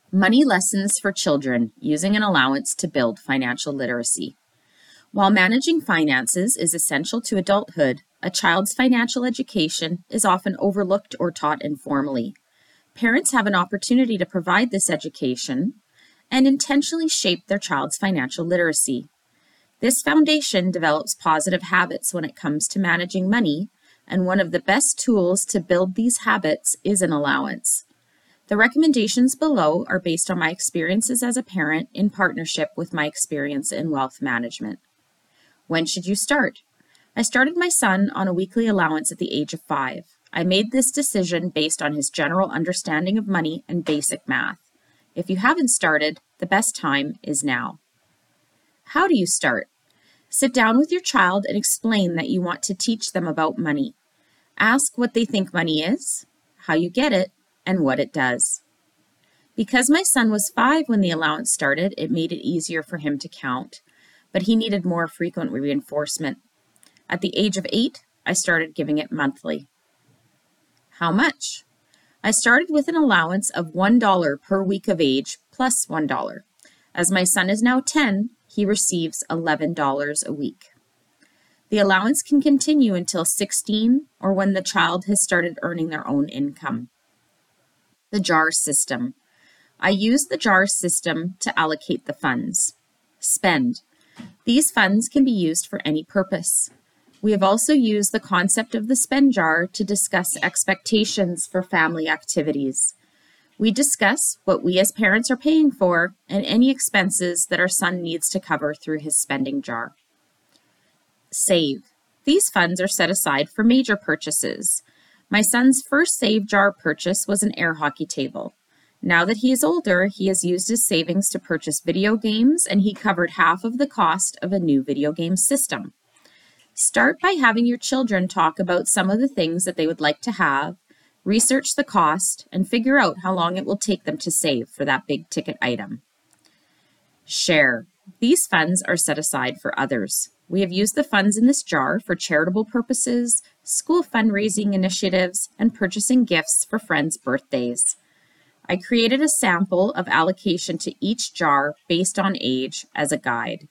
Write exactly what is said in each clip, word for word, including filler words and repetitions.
Money lessons for children using an allowance to build financial literacy. While managing finances is essential to adulthood, a child's financial education is often overlooked or taught informally. Parents have an opportunity to provide this education and intentionally shape their child's financial literacy. This foundation develops positive habits when it comes to managing money, and one of the best tools to build these habits is an allowance. The recommendations below are based on my experiences as a parent in partnership with my experience in wealth management. When should you start? I started my son on a weekly allowance at the age of five. I made this decision based on his general understanding of money and basic math. If you haven't started, the best time is now. How do you start? Sit down with your child and explain that you want to teach them about money. Ask what they think money is, how you get it, and what it does. Because my son was five when the allowance started, it made it easier for him to count, but he needed more frequent reinforcement. At the age of eight, I started giving it monthly. How much? I started with an allowance of one dollar per week of age plus one dollar. As my son is now ten, he receives eleven dollars a week. The allowance can continue until sixteen or when the child has started earning their own income. The jar system. I use the jar system to allocate the funds. Spend. These funds can be used for any purpose. We have also used the concept of the spend jar to discuss expectations for family activities. We discuss what we as parents are paying for and any expenses that our son needs to cover through his spending jar. Save. These funds are set aside for major purchases. My son's first save jar purchase was an air hockey table. Now that he is older, he has used his savings to purchase video games, and he covered half of the cost of a new video game system. Start by having your children talk about some of the things that they would like to have, research the cost, and figure out how long it will take them to save for that big ticket item. Share. These funds are set aside for others. We have used the funds in this jar for charitable purposes, school fundraising initiatives, and purchasing gifts for friends' birthdays. I created a sample of allocation to each jar based on age as a guide.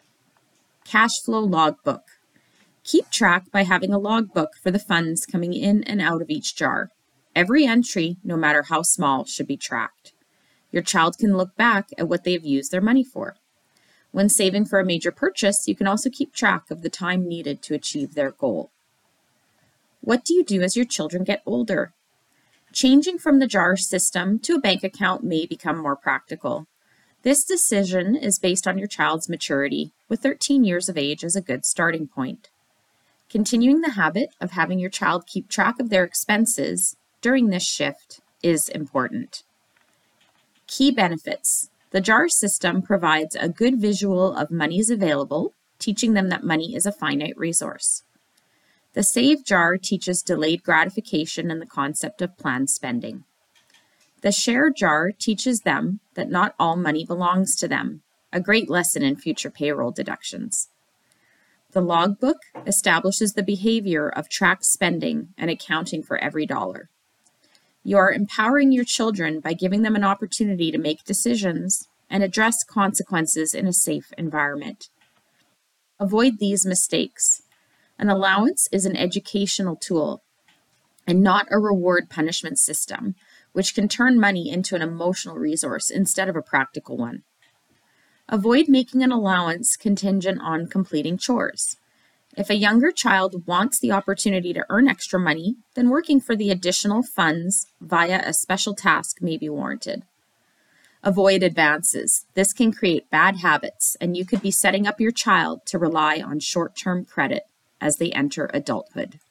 Cash flow logbook. Keep track by having a logbook for the funds coming in and out of each jar. Every entry, no matter how small, should be tracked. Your child can look back at what they have used their money for. When saving for a major purchase, you can also keep track of the time needed to achieve their goal. What do you do as your children get older? Changing from the jar system to a bank account may become more practical. This decision is based on your child's maturity, with thirteen years of age as a good starting point. Continuing the habit of having your child keep track of their expenses during this shift is important. Key benefits. The jar system provides a good visual of monies available, teaching them that money is a finite resource. The save jar teaches delayed gratification and the concept of planned spending. The share jar teaches them that not all money belongs to them, a great lesson in future payroll deductions. The logbook establishes the behavior of tracked spending and accounting for every dollar. You are empowering your children by giving them an opportunity to make decisions and address consequences in a safe environment. Avoid these mistakes. An allowance is an educational tool and not a reward punishment system, which can turn money into an emotional resource instead of a practical one. Avoid making an allowance contingent on completing chores. If a younger child wants the opportunity to earn extra money, then working for the additional funds via a special task may be warranted. Avoid advances. This can create bad habits, and you could be setting up your child to rely on short-term credit as they enter adulthood.